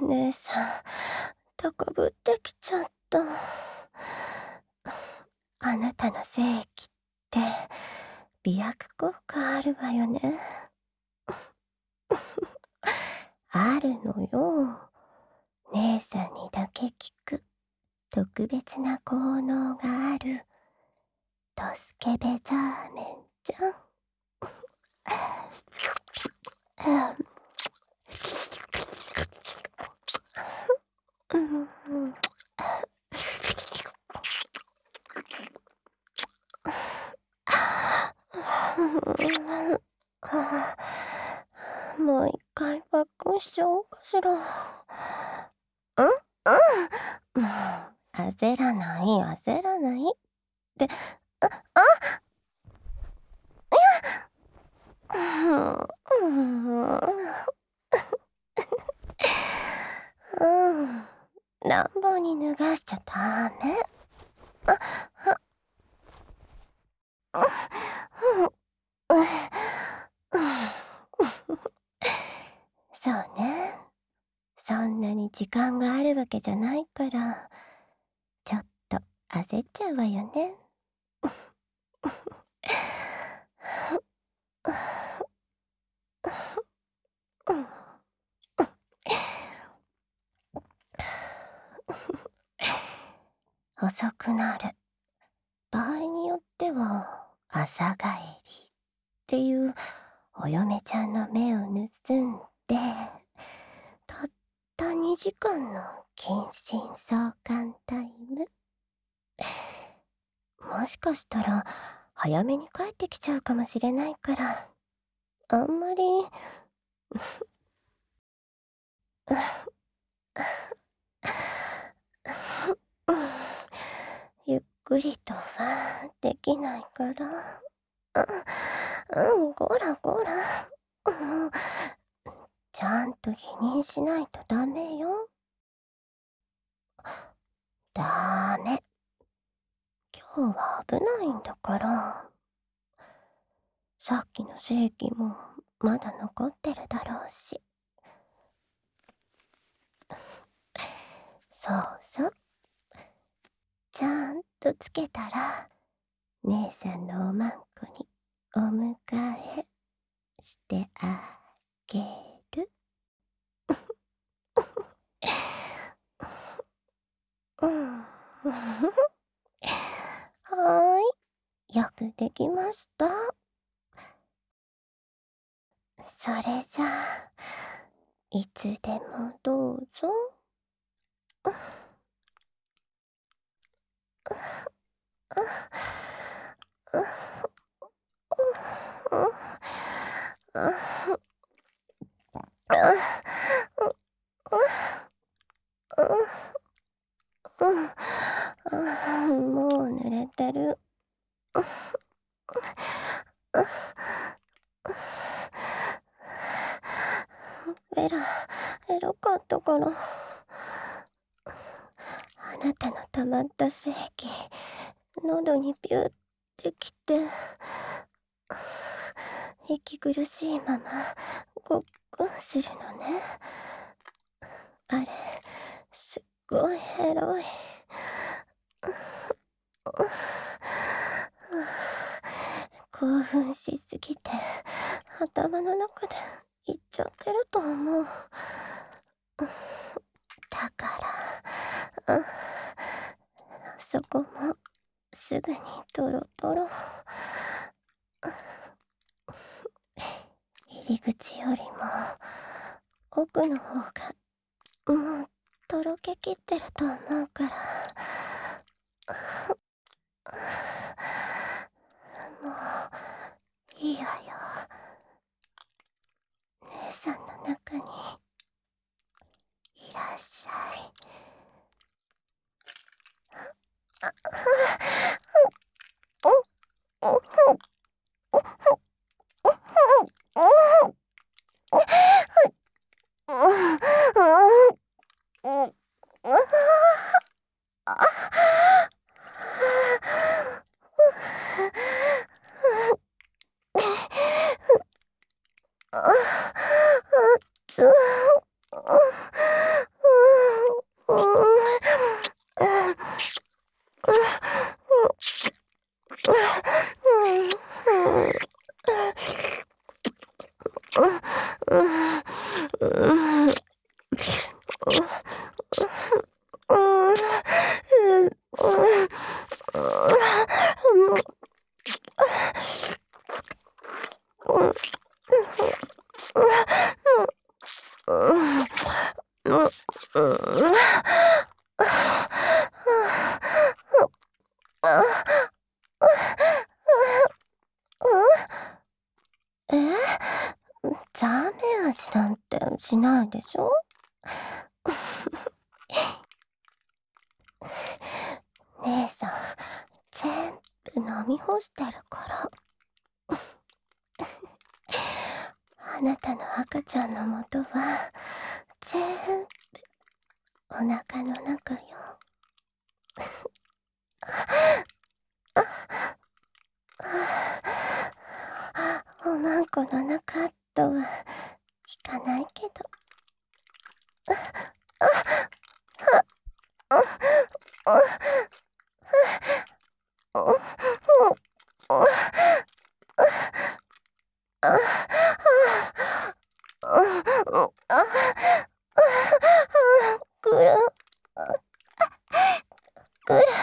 姉さん、高ぶってきちゃった。あなたの精液って美白効果あるわよね。あるのよ。姉さんにだけ効く特別な効能があるドスケベザーメンじゃん。もう一回パックンしちゃおうかしら。もう焦らない焦らない。で、乱暴に脱がしちゃダメ。そうね。そんなに時間があるわけじゃないから、ちょっと焦っちゃうわよね。遅くなる。場合によっては朝帰りっていうお嫁ちゃんの目を盗んで、たった2時間の近親相関タイム。もしかしたら早めに帰ってきちゃうかもしれないから、あんまりゆっくりとはできないから。こらこら。もうちゃんと否認しないとダメよ。ダメ。今日は危ないんだから。さっきの正規もまだ残ってるだろうし。そうそう。ちゃんとつけたら、姉さんのおまんこにお迎えしてあげる。はーい。よくできました。それじゃあ、いつでもどうぞ。もう濡れてる。エロかったから。あなたの溜まった精液、喉にビューってきて、息苦しいままごっくんするのね。あれ、すっごいエロい。興奮しすぎて頭の中でいっちゃってると思う。だからそこもすぐにトロトロ。入り口よりも奥の方がもうとろけきってると思うから。もういいわよ。姉さんの中にいらっしゃい。 ザーメン味なんてしないでしょ。姉さん、全部飲み干してるから。あなたの赤ちゃんの元は、全部お腹の中よ。おまんこの中とは聞かないけど。ぐるぐる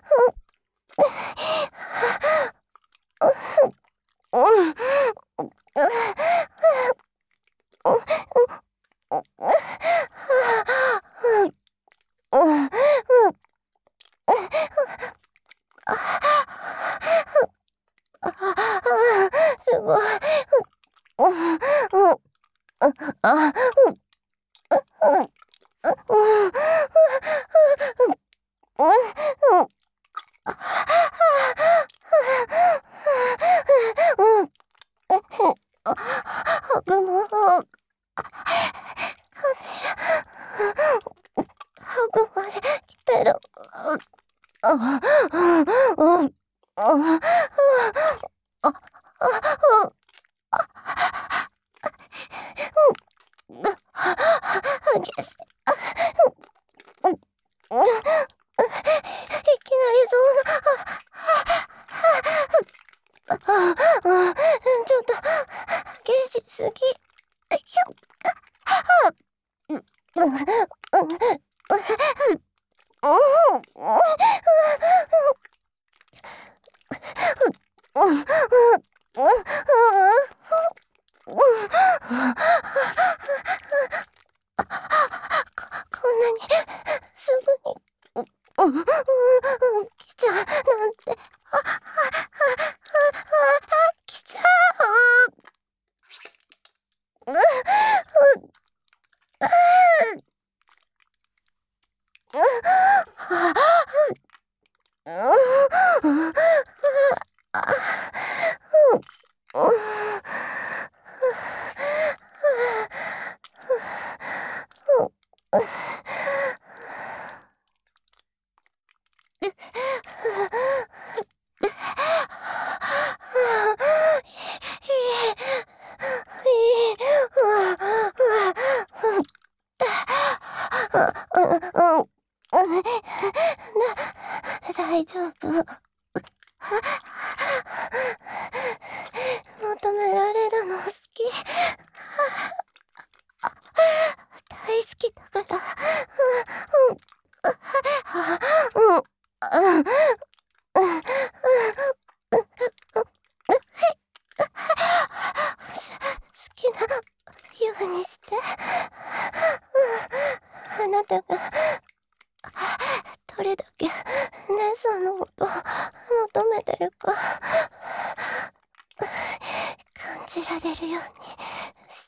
すごい。ハグも感じる。ハグまで来てる。激しい。いきなりちょっと激しすぎ。こんなにすぐに来ちゃうなんて。来ちゃ大丈夫。求められるの好き。大好きだから。好きなようにして。あなたがどれだけ姉さんのこと求めてるか感じられるようにして。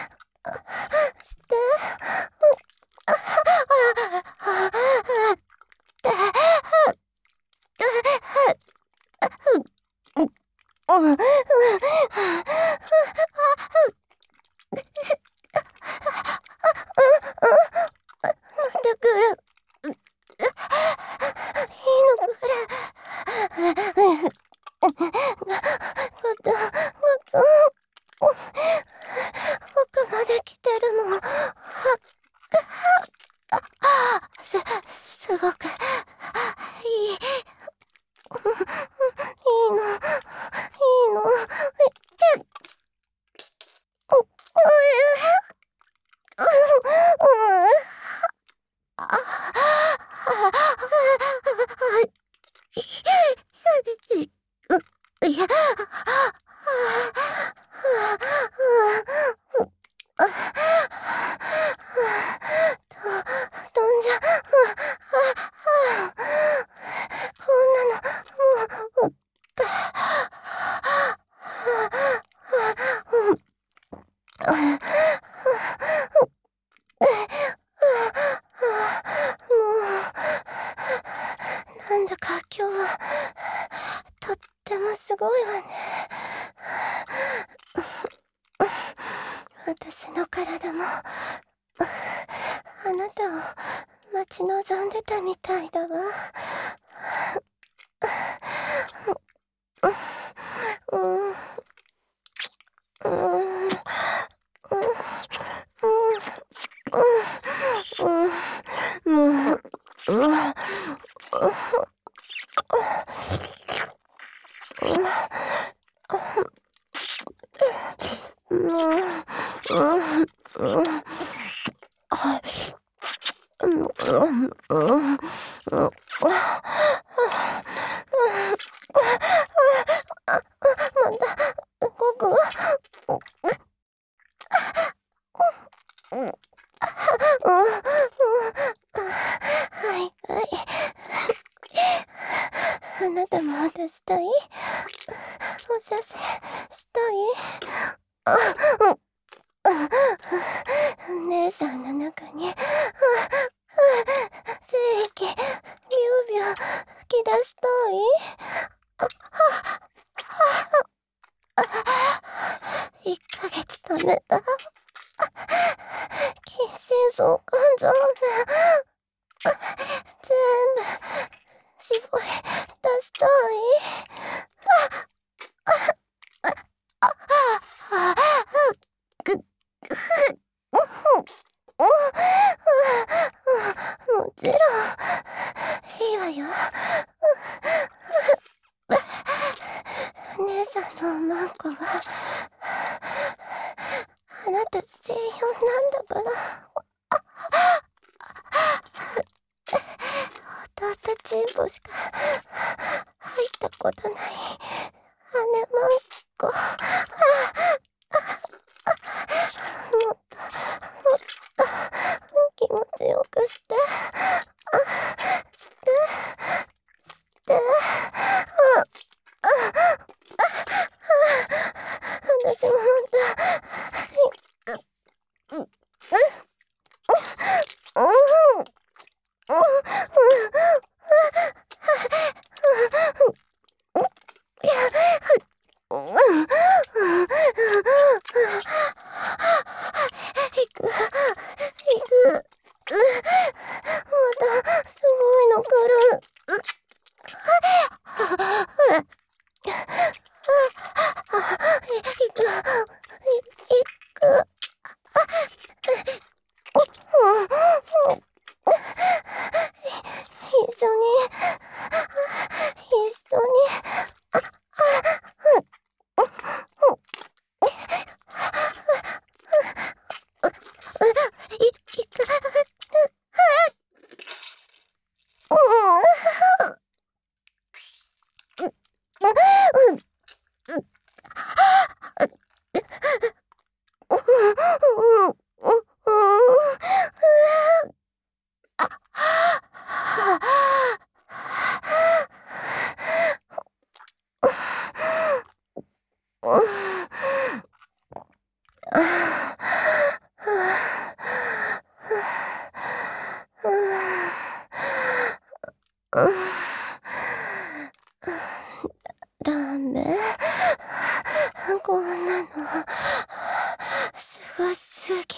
また来る。いいのくら。奥まで来てるの。すごくいい。いいの。 私の体も、あなたを待ち望んでたみたいだわ。うん、うん、うん、うん、うん、うん、うん、うん、うん、はい。うん、うん、うん、うん、動くわ。うん、うん、はい、はい。あなたも渡したい？お射精したい？あ、姉さんの中に、精液、ビュービュー吹き出したい？1ヶ月貯めた近親相関残念、全部絞り出したもちろん、いいわよ。姉さんのおまんこは、あなた専用なんだから。弟チンポしか入ったことない姉まんこ。もっともっと気持ちよくしてして私ももっとうん行く行くまたすごいの来る。行く行く。一緒に一緒に行く。ダメ。こんなのすごすぎ。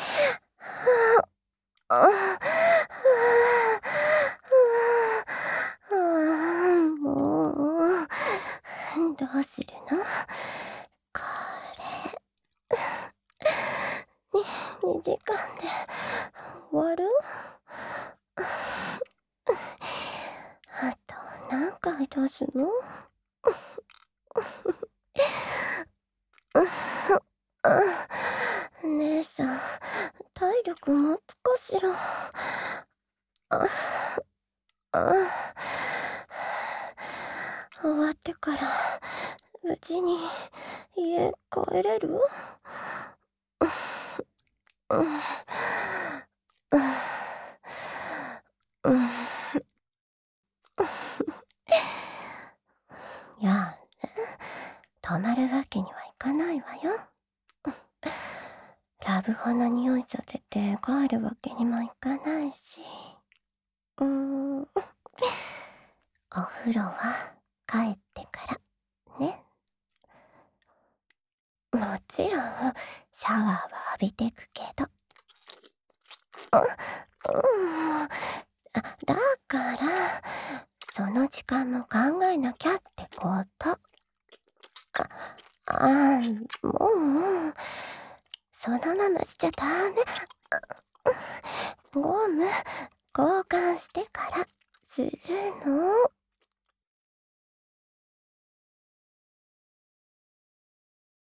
もうどうするの？これ2時間で終わる？あと何回出すの？姉さん、体力持つかしら？終わってから無事に家帰れる？いや、泊まるわけにはいかないわよ。ラブホの匂いさせて帰るわけにもいかないし。お風呂は帰ってからね。 もちろん、シャワーは浴びてくけど。だから、その時間も考えなきゃってこと。もう、そのまましちゃダメ。ゴム、交換してからするの。